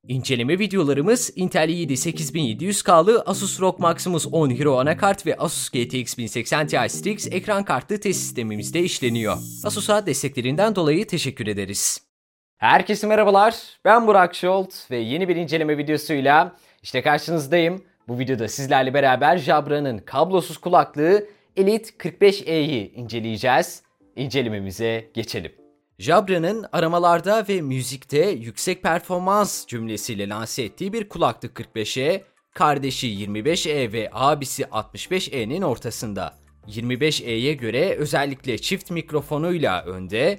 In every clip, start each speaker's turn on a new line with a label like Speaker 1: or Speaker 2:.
Speaker 1: İnceleme videolarımız Intel i7 8700K'lı Asus ROG Maximus 10 Hero anakart ve Asus GTX 1080 Ti Strix ekran kartlı test sistemimizde işleniyor. Asus'a desteklerinden dolayı teşekkür ederiz. Herkese merhabalar, ben Burak Şolt ve yeni bir inceleme videosuyla işte karşınızdayım. Bu videoda sizlerle beraber Jabra'nın kablosuz kulaklığı Elite 45E'yi inceleyeceğiz. İncelememize geçelim. Jabra'nın aramalarda ve müzikte yüksek performans cümlesiyle lanse ettiği bir kulaklık 45E, kardeşi 25E ve abisi 65E'nin ortasında. 25E'ye göre özellikle çift mikrofonuyla önde,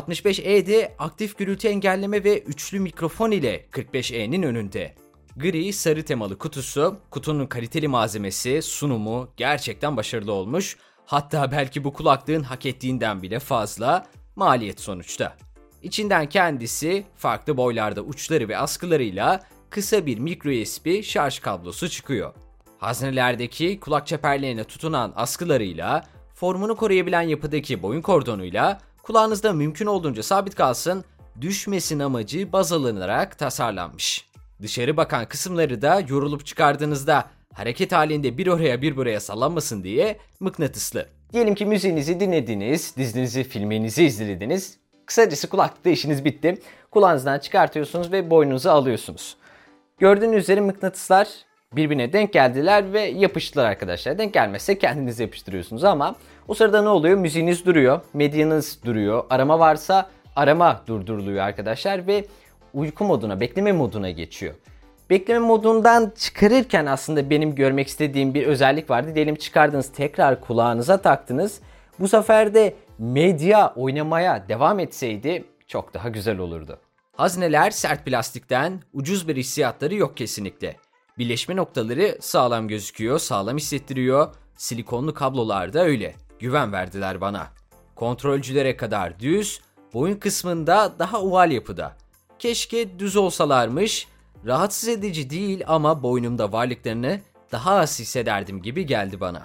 Speaker 1: 65E'de aktif gürültü engelleme ve üçlü mikrofon ile 45E'nin önünde. Gri sarı temalı kutusu, kutunun kaliteli malzemesi, sunumu gerçekten başarılı olmuş. Hatta belki bu kulaklığın hak ettiğinden bile fazla. Maliyet sonuçta. İçinden kendisi farklı boylarda uçları ve askılarıyla kısa bir microUSB şarj kablosu çıkıyor. Haznelerdeki kulak çeperlerine tutunan askılarıyla, formunu koruyabilen yapıdaki boyun kordonuyla kulağınızda mümkün olduğunca sabit kalsın, düşmesin amacı baz alınarak tasarlanmış. Dışarı bakan kısımları da yorulup çıkardığınızda hareket halinde bir oraya bir buraya sallanmasın diye mıknatıslı. Diyelim ki müziğinizi dinlediniz, dizinizi, filminizi izlediniz. Kısacası kulaklıkta işiniz bitti. Kulağınızdan çıkartıyorsunuz ve boynunuza alıyorsunuz. Gördüğünüz üzere mıknatıslar birbirine denk geldiler ve yapıştılar arkadaşlar. Denk gelmezse kendiniz yapıştırıyorsunuz ama o sırada ne oluyor? Müziğiniz duruyor, medyanız duruyor, arama varsa arama durduruluyor arkadaşlar ve uyku moduna, bekleme moduna geçiyor. Bekleme modundan çıkarırken aslında benim görmek istediğim bir özellik vardı. Diyelim çıkardınız, tekrar kulağınıza taktınız. Bu sefer de medya oynamaya devam etseydi çok daha güzel olurdu. Hazneler sert plastikten, ucuz bir hissiyatları yok kesinlikle. Birleşme noktaları sağlam gözüküyor, sağlam hissettiriyor. Silikonlu kablolar da öyle. Güven verdiler bana. Kontrolcülere kadar düz, boyun kısmında daha oval yapıda. Keşke düz olsalarmış. Rahatsız edici değil ama boynumda varlıklarını daha az hissederdim gibi geldi bana.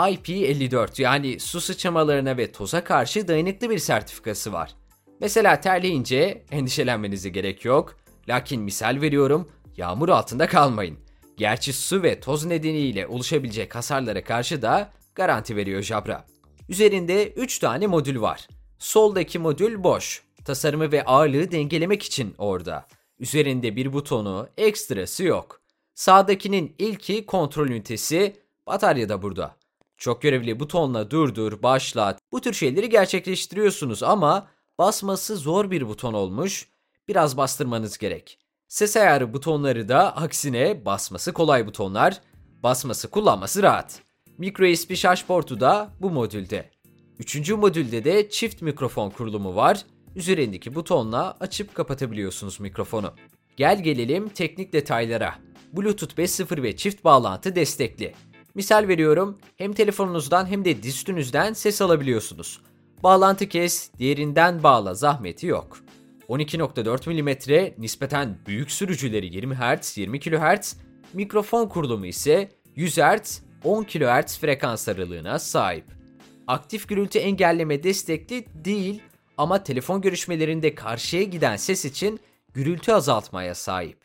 Speaker 1: IP54 yani su sıçramalarına ve toza karşı dayanıklı bir sertifikası var. Mesela terleyince endişelenmenize gerek yok. Lakin misal veriyorum, yağmur altında kalmayın. Gerçi su ve toz nedeniyle oluşabilecek hasarlara karşı da garanti veriyor Jabra. Üzerinde 3 tane modül var. Soldaki modül boş. Tasarımı ve ağırlığı dengelemek için orada. Üzerinde bir butonu, ekstrası yok. Sağdakinin ilki kontrol ünitesi, batarya da burada. Çok görevli butonla durdur, başlat, bu tür şeyleri gerçekleştiriyorsunuz ama basması zor bir buton olmuş, biraz bastırmanız gerek. Ses ayarı butonları da aksine basması kolay butonlar, basması kullanması rahat. MicroUSB şarj portu da bu modülde. Üçüncü modülde de çift mikrofon kurulumu var. Üzerindeki butonla açıp kapatabiliyorsunuz mikrofonu. Gel gelelim teknik detaylara. Bluetooth 5.0 ve çift bağlantı destekli. Misal veriyorum, hem telefonunuzdan hem de dizüstünüzden ses alabiliyorsunuz. Bağlantı kes, diğerinden bağla zahmeti yok. 12.4 mm nispeten büyük sürücüleri 20 Hz, 20 kHz, mikrofon kurulumu ise 100 Hz, 10 kHz frekans aralığına sahip. Aktif gürültü engelleme destekli değil ama telefon görüşmelerinde karşıya giden ses için gürültü azaltmaya sahip.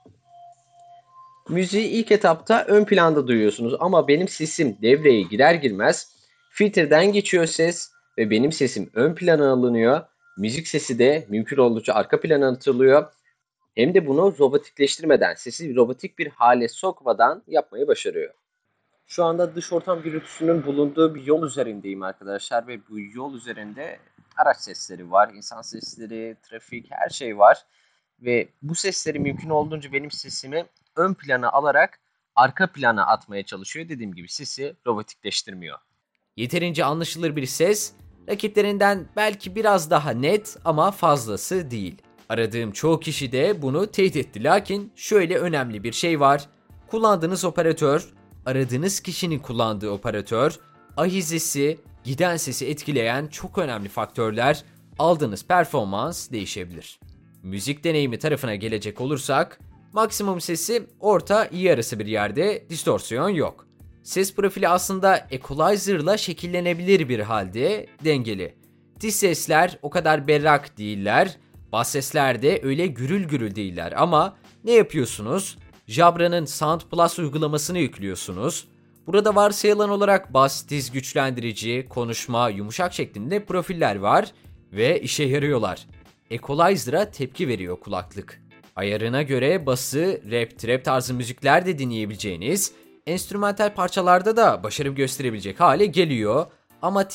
Speaker 2: Müziği ilk etapta ön planda duyuyorsunuz ama benim sesim devreye girer girmez filtreden geçiyor ses ve benim sesim ön plana alınıyor. Müzik sesi de mümkün olduğunca arka plana atılıyor. Hem de bunu robotikleştirmeden, sesi robotik bir hale sokmadan yapmayı başarıyor. Şu anda dış ortam gürültüsünün bulunduğu bir yol üzerindeyim arkadaşlar ve bu yol üzerinde araç sesleri var, insan sesleri, trafik, her şey var. Ve bu sesleri mümkün olduğunca benim sesimi ön plana alarak arka plana atmaya çalışıyor. Dediğim gibi sesi robotikleştirmiyor.
Speaker 1: Yeterince anlaşılır bir ses, rakiplerinden belki biraz daha net ama fazlası değil. Aradığım çoğu kişi de bunu teyit etti. Lakin şöyle önemli bir şey var. Kullandığınız operatör, aradığınız kişinin kullandığı operatör, ahizesi, giden sesi etkileyen çok önemli faktörler, aldığınız performans değişebilir. Müzik deneyimi tarafına gelecek olursak, maksimum sesi orta iyi arası bir yerde, distorsiyon yok. Ses profili aslında equalizer'la şekillenebilir bir halde, dengeli. Tiz sesler o kadar berrak değiller, bas sesler de öyle gürül gürül değiller ama Ne yapıyorsunuz? Jabra'nın Sound Plus uygulamasını yüklüyorsunuz. Burada varsayılan olarak bas, tiz güçlendirici, konuşma, yumuşak şeklinde profiller var ve işe yarıyorlar. Equalizer'a tepki veriyor kulaklık. Ayarına göre bası, rap, trap tarzı müzikler de dinleyebileceğiniz, enstrümantal parçalarda da başarı gösterebilecek hale geliyor. Ama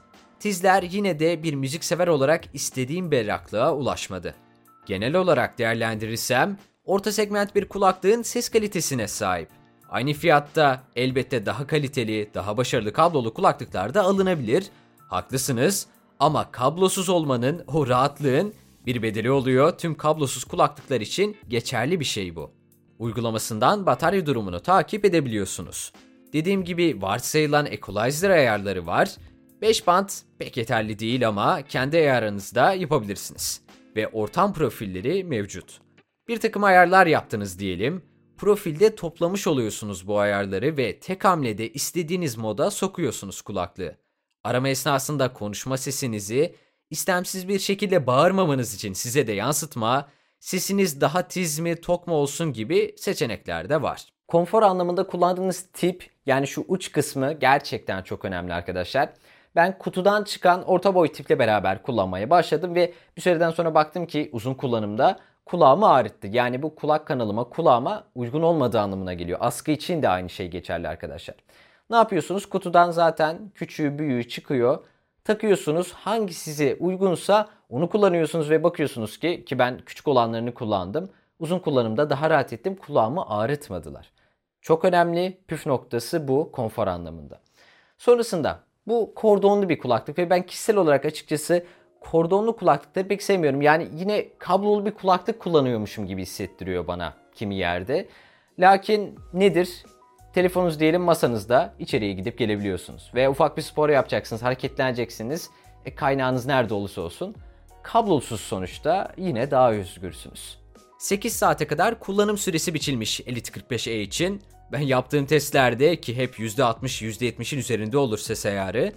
Speaker 1: tizler yine de bir müziksever olarak istediğim berraklığa ulaşmadı. Genel olarak değerlendirirsem, orta segment bir kulaklığın ses kalitesine sahip. Aynı fiyatta elbette daha kaliteli, daha başarılı kablolu kulaklıklar da alınabilir. Haklısınız ama kablosuz olmanın, o rahatlığın bir bedeli oluyor. Tüm kablosuz kulaklıklar için geçerli bir şey bu. Uygulamasından batarya durumunu takip edebiliyorsunuz. Dediğim gibi varsayılan equalizer ayarları var. 5 band pek yeterli değil ama kendi ayarınızda yapabilirsiniz. Ve ortam profilleri mevcut. Bir takım ayarlar yaptınız diyelim. Profilde toplamış oluyorsunuz bu ayarları ve tek hamlede istediğiniz moda sokuyorsunuz kulaklığı. Arama esnasında konuşma sesinizi istemsiz bir şekilde bağırmamanız için size de yansıtma, sesiniz daha tiz mi tok mu olsun gibi seçenekler de var. Konfor anlamında kullandığınız tip, yani şu uç kısmı gerçekten çok önemli arkadaşlar. Ben kutudan çıkan orta boy tiple beraber kullanmaya başladım ve bir süreden sonra baktım ki uzun kullanımda kulağımı ağrıttı. Yani bu kulağıma uygun olmadığı anlamına geliyor. Askı için de aynı şey geçerli arkadaşlar. Ne yapıyorsunuz? Kutudan zaten küçüğü büyüğü çıkıyor. Takıyorsunuz, hangi size uygunsa onu kullanıyorsunuz ve bakıyorsunuz ki ben küçük olanlarını kullandım. Uzun kullanımda daha rahat ettim, kulağımı ağrıtmadılar. Çok önemli püf noktası bu konfor anlamında. Sonrasında bu kordonlu bir kulaklık ve ben kişisel olarak açıkçası kordonlu kulaklıkları pek sevmiyorum. Yani yine kablolu bir kulaklık kullanıyormuşum gibi hissettiriyor bana kimi yerde. Lakin nedir? Telefonunuz diyelim masanızda, içeriye gidip gelebiliyorsunuz. Veya ufak bir spor yapacaksınız, hareketleneceksiniz. Kaynağınız nerede olursa olsun. Kablosuz sonuçta yine daha özgürsünüz. 8 saate kadar kullanım süresi biçilmiş Elite 45E için. Ben yaptığım testlerde ki hep %60, %70'in üzerinde olur ses ayarı,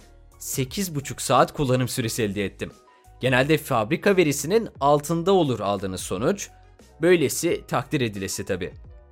Speaker 1: 8,5 saat kullanım süresi elde ettim. Genelde fabrika verisinin altında olur aldığınız sonuç. Böylesi takdir edilesi tabii.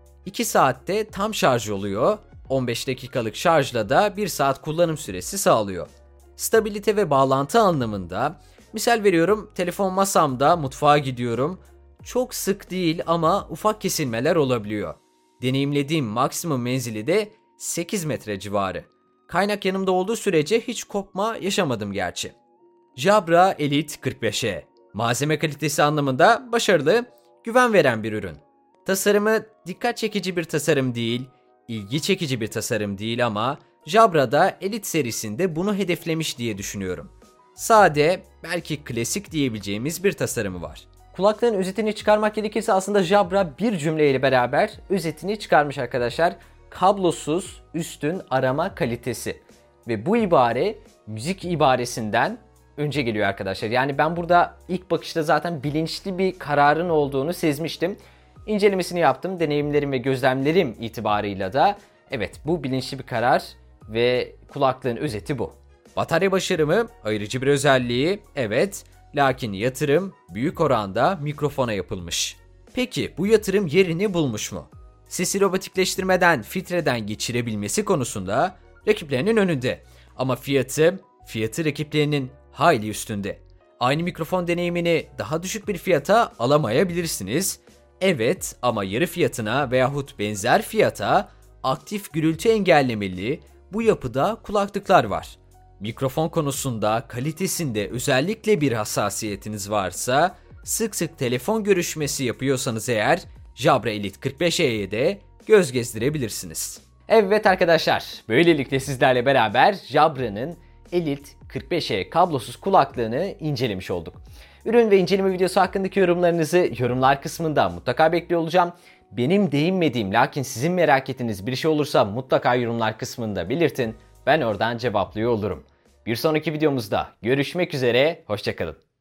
Speaker 1: 2 saatte tam şarj oluyor, 15 dakikalık şarjla da 1 saat kullanım süresi sağlıyor. Stabilite ve bağlantı anlamında, misal veriyorum, telefon masamda, mutfağa gidiyorum. Çok sık değil ama ufak kesilmeler olabiliyor. Deneyimlediğim maksimum menzili de 8 metre civarı. Kaynak yanımda olduğu sürece hiç kopma yaşamadım gerçi. Jabra Elite 45E. Malzeme kalitesi anlamında başarılı, güven veren bir ürün. Tasarımı dikkat çekici bir tasarım değil, ilgi çekici bir tasarım değil ama Jabra'da Elite serisinde bunu hedeflemiş diye düşünüyorum. Sade, belki klasik diyebileceğimiz bir tasarımı var. Kulaklığın özetini çıkarmak gerekirse aslında Jabra bir cümleyle beraber özetini çıkarmış arkadaşlar. Kablosuz üstün arama kalitesi. Ve bu ibare müzik ibaresinden önce geliyor arkadaşlar. Yani ben burada ilk bakışta zaten bilinçli bir kararın olduğunu sezmiştim. İncelemesini yaptım. Deneyimlerim ve gözlemlerim itibarıyla da evet, bu bilinçli bir karar ve kulaklığın özeti bu. Batarya başarımı ayırıcı bir özelliği, evet, lakin yatırım büyük oranda mikrofona yapılmış. Peki bu yatırım yerini bulmuş mu? Sesi robotikleştirmeden filtreden geçirebilmesi konusunda rakiplerinin önünde. Ama fiyatı rakiplerinin hayli üstünde. Aynı mikrofon deneyimini daha düşük bir fiyata alamayabilirsiniz. Evet, ama yarı fiyatına veyahut benzer fiyata aktif gürültü engellemeli bu yapıda kulaklıklar var. Mikrofon konusunda, kalitesinde özellikle bir hassasiyetiniz varsa, sık sık telefon görüşmesi yapıyorsanız eğer, Jabra Elite 45E'ye de göz gezdirebilirsiniz. Evet arkadaşlar, böylelikle sizlerle beraber Jabra'nın Elite 45E kablosuz kulaklığını incelemiş olduk. Ürün ve inceleme videosu hakkındaki yorumlarınızı yorumlar kısmında mutlaka bekliyor olacağım. Benim değinmediğim lakin sizin merak ettiğiniz bir şey olursa mutlaka yorumlar kısmında belirtin. Ben oradan cevaplıyor olurum. Bir sonraki videomuzda görüşmek üzere, hoşça kalın.